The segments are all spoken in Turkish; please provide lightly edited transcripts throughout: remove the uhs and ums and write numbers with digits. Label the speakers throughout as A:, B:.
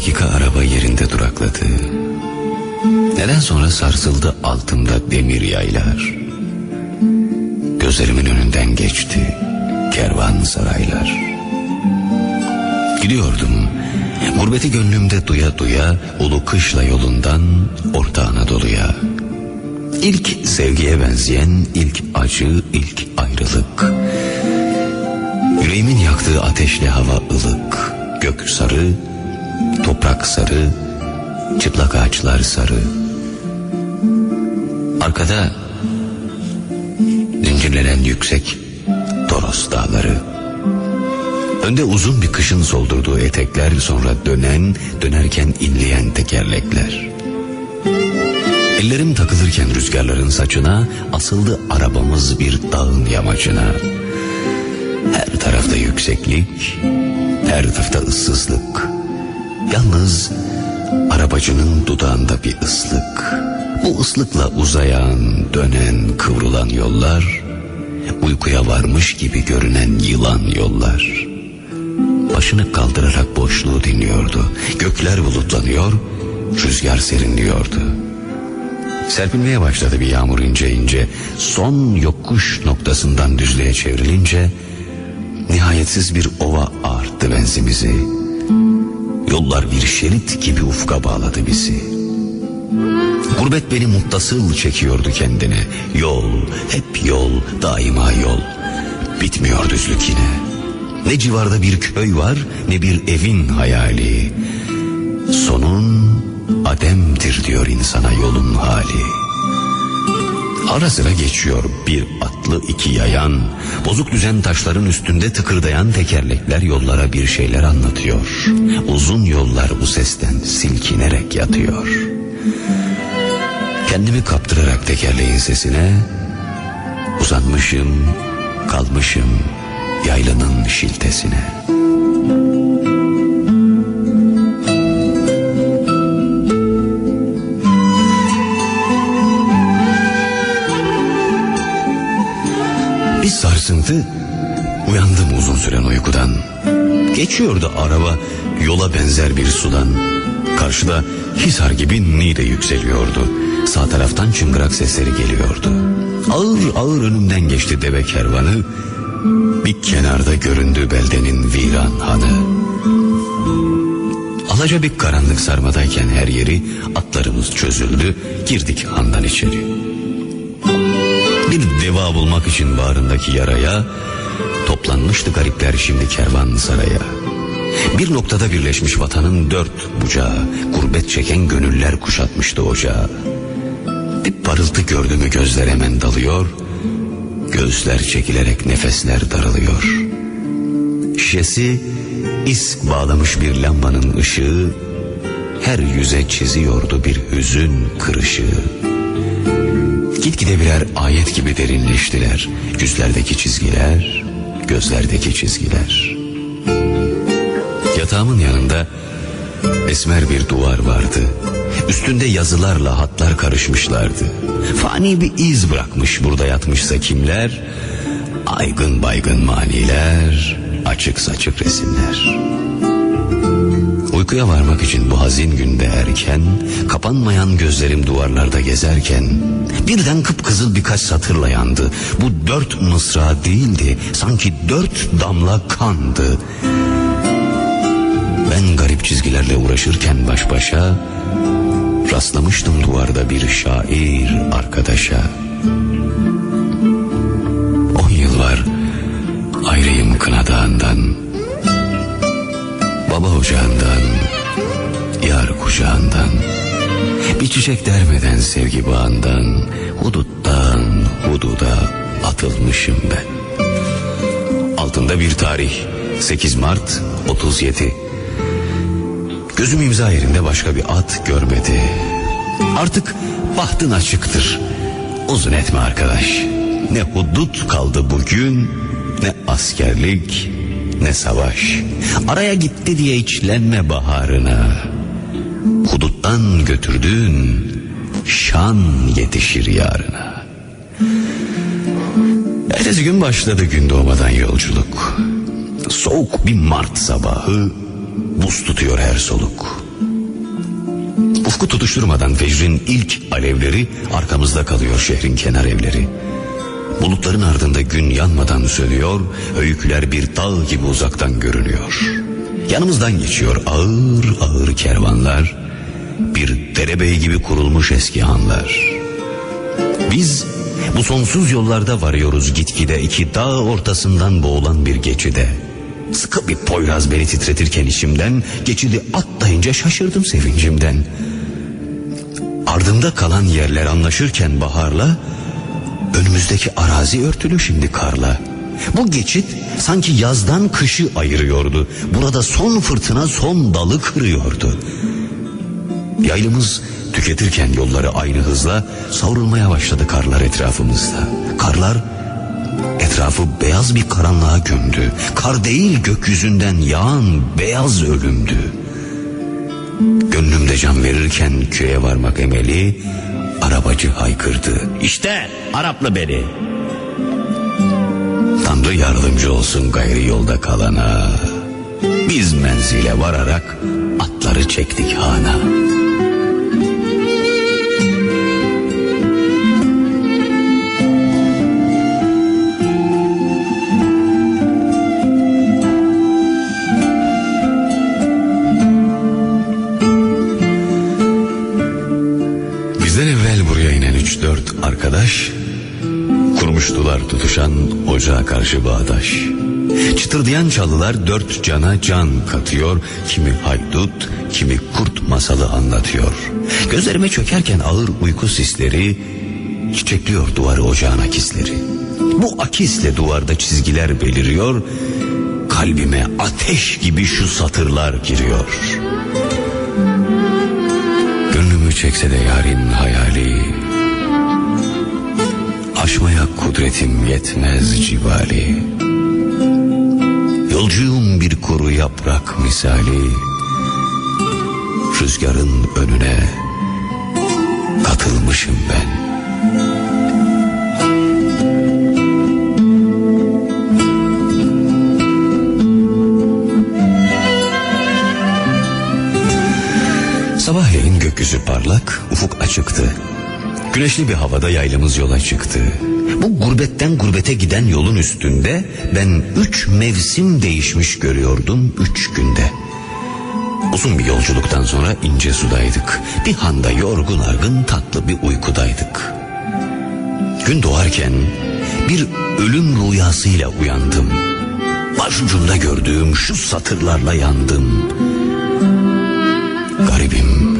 A: dakika araba yerinde durakladı. Neden sonra sarsıldı altımda demir yaylar. Gözlerimin önünden geçti kervansaraylar. Gidiyordum gurbeti gönlümde duya duya, ulu kışla yolundan Orta Anadolu'ya. İlk sevgiye benzeyen, ilk acı, ilk ayrılık. Yüreğimin yaktığı ateşle hava ılık. Gök sarı, toprak sarı, çıplak ağaçlar sarı. Arkada zincirlenen yüksek Toros dağları. Önde uzun bir kışın soldurduğu etekler, sonra dönerken inleyen tekerlekler. Ellerim takılırken rüzgarların saçına, asıldı arabamız bir dağın yamacına. Her tarafta yükseklik, her tarafta ıssızlık. Yalnız arabacının dudağında bir ıslık. Bu ıslıkla uzayan, dönen, kıvrılan yollar, uykuya varmış gibi görünen yılan yollar. Başını kaldırarak boşluğu dinliyordu. Gökler bulutlanıyor, rüzgar serinliyordu. Serpilmeye başladı bir yağmur ince ince. Son yokuş noktasından düzlüğe çevrilince nihayetsiz bir ova ağarttı benzimizi. Yollar bir şerit gibi ufka bağladı bizi. Gurbet beni muttasıl çekiyordu kendine. Yol, hep yol, daima yol. Bitmiyor düzlük yine. Ne civarda bir köy var, ne bir evin hayali. Sonun ademdir diyor insana yolun hali. Ara sıra geçiyor bir atlı iki yayan. Bozuk düzen taşların üstünde tıkırdayan tekerlekler yollara bir şeyler anlatıyor. Uzun yollar bu sesten silkinerek yatıyor. Kendimi kaptırarak tekerleğin sesine uzanmışım, kalmışım yaylanın şiltesine. Bir sarsıntı, uyandım uzun süren uykudan. Geçiyordu araba yola benzer bir sudan. Karşıda Hisar gibi Niğde yükseliyordu. Sağ taraftan çıngırak sesleri geliyordu. Ağır ağır önümden geçti deve kervanı. Bir kenarda göründü beldenin viran hanı. Alaca bir karanlık sarmadayken her yeri, atlarımız çözüldü, girdik handan içeri. Bir deva bulmak için bağrındaki yaraya toplanmıştı garipler şimdi kervansaraya. Bir noktada birleşmiş vatanın dört bucağı, gurbet çeken gönüller kuşatmıştı ocağı. Bir parıltı gördü mü gözler hemen dalıyor, göğüsler çekilerek nefesler daralıyor. Şişesi isk bağlamış bir lambanın ışığı her yüze çiziyordu bir hüzün kırışığı. Gitgide birer ayet gibi derinleştiler yüzlerdeki çizgiler, gözlerdeki çizgiler. Yatağımın yanında esmer bir duvar vardı. Üstünde yazılarla hatlar karışmışlardı. Fani bir iz bırakmış burada yatmışsa kimler? Aygın baygın maniler, açık saçık resimler. Uykuya varmak için bu hazin günde erken, kapanmayan gözlerim duvarlarda gezerken birden kıpkızıl birkaç satırla yandı. Bu 4 mısra değildi, sanki 4 damla kandı. Ben garip çizgilerle uğraşırken baş başa rastlamıştım duvarda bir şair arkadaşa. 10 yıl var ayrıyım Kına Dağı'ndan, baba ocağından, yar kucağından, bir çiçek dermeden sevgi bağından, huduttan hududa atılmışım ben. Altında bir tarih, 8 Mart 37. Gözüm imza yerinde başka bir at görmedi. Artık bahtın açıktır. Uzun etme arkadaş. Ne hudut kaldı bugün, ne askerlik, ne savaş. Araya gitti diye içlenme baharına. Huduttan götürdüğün şan yetişir yarına. Ertesi gün başladı gün doğmadan yolculuk. Soğuk bir Mart sabahı, buz tutuyor her soluk. Ufku tutuşturmadan fecrin ilk alevleri, arkamızda kalıyor şehrin kenar evleri. Bulutların ardında gün yanmadan sönüyor, öyküler bir dağ gibi uzaktan görünüyor. Yanımızdan geçiyor ağır ağır kervanlar, bir derebey gibi kurulmuş eski hanlar. Biz bu sonsuz yollarda varıyoruz gitgide, iki dağ ortasından boğulan bir geçide. Sıkı bir poyraz beni titretirken içimden, geçidi atlayınca şaşırdım sevincimden. Ardımda kalan yerler anlaşırken baharla, önümüzdeki arazi örtülü şimdi karla. Bu geçit sanki yazdan kışı ayırıyordu. Burada son fırtına son dalı kırıyordu. Yaylımız tüketirken yolları aynı hızla savrulmaya başladı karlar etrafımızda. Karlar etrafı beyaz bir karanlığa gömdü. Kar değil, gökyüzünden yağan beyaz ölümdü. Gönlümde can verirken köye varmak emeli, arabacı haykırdı. İşte Araplı beni. Tanrı yardımcı olsun gayri yolda kalana. Biz menzile vararak atları çektik hana. Bizden evvel buraya inen 3-4 arkadaş kurmuştular tutuşan ocağa karşı bağdaş. Çıtırdayan çalılar dört cana can katıyor. Kimi haydut, kimi kurt masalı anlatıyor. Gözlerime çökerken ağır uyku sisleri çiçekliyor duvarı ocağın akisleri. Bu akisle duvarda çizgiler beliriyor. Kalbime ateş gibi şu satırlar giriyor. Gönlümü çekse de yarın hayali, aşmaya kudretim yetmez cibali. Yolcuyum bir kuru yaprak misali, rüzgarın önüne katılmışım ben. Sabahleyin gökyüzü parlak, ufuk açıktı. Güneşli bir havada yaylamız yola çıktı. Bu gurbetten gurbete giden yolun üstünde ben 3 mevsim değişmiş görüyordum 3 günde. Uzun bir yolculuktan sonra ince sudaydık. Bir handa yorgun argın tatlı bir uykudaydık. Gün doğarken bir ölüm rüyasıyla uyandım. Başucumda gördüğüm şu satırlarla yandım. Garibim,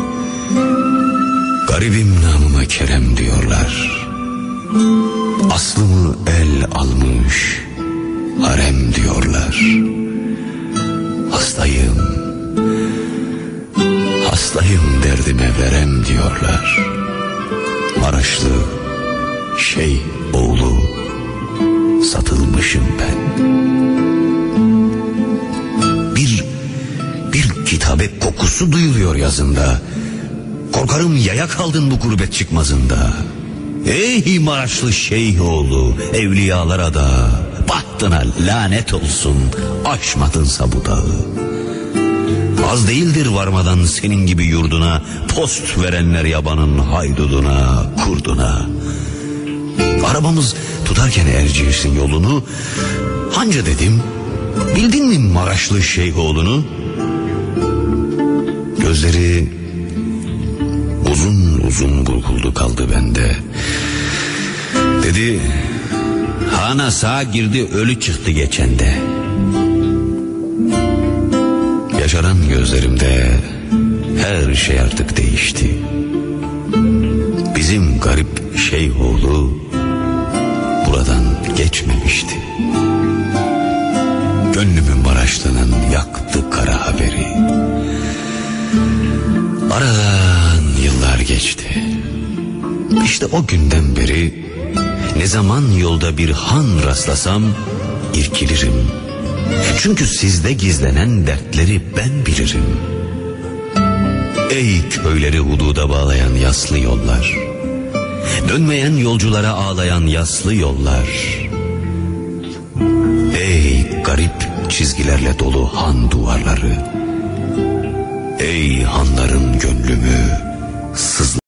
A: garibim namıma Kerem diyorlar. Aslımı el almış harem diyorlar. Hastayım, hastayım derdime verem diyorlar. Maraşlı şey oğlu satılmışım ben. Bir kitabet kokusu duyuluyor yazında. Korkarım yaya kaldın bu gurbet çıkmazında. Ey Maraşlı Şeyhoğlu, evliyalara da bahtına lanet olsun, aşmadınsa bu dağı. Az değildir varmadan senin gibi yurduna, post verenler yabanın hayduduna, kurduna. Arabamız tutarken Erciyes'in yolunu, hanca dedim, bildin mi Maraşlı Şeyhoğlu'nu? Gözleri uzun uzun burkuldu kaldı bende. Dedi, hana sağa girdi ölü çıktı geçende. Yaşaran gözlerimde her şey artık değişti. Bizim garip Şeyhoğlu buradan geçmemişti. Gönlümün Maraşlı'nın yaktı kara haberi. Aradan yıllar geçti. İşte o günden beri ne zaman yolda bir han rastlasam irkilirim. Çünkü sizde gizlenen dertleri ben bilirim. Ey köyleri hududa bağlayan yaslı yollar, dönmeyen yolculara ağlayan yaslı yollar. Ey garip çizgilerle dolu han duvarları. Ey hanların gönlümü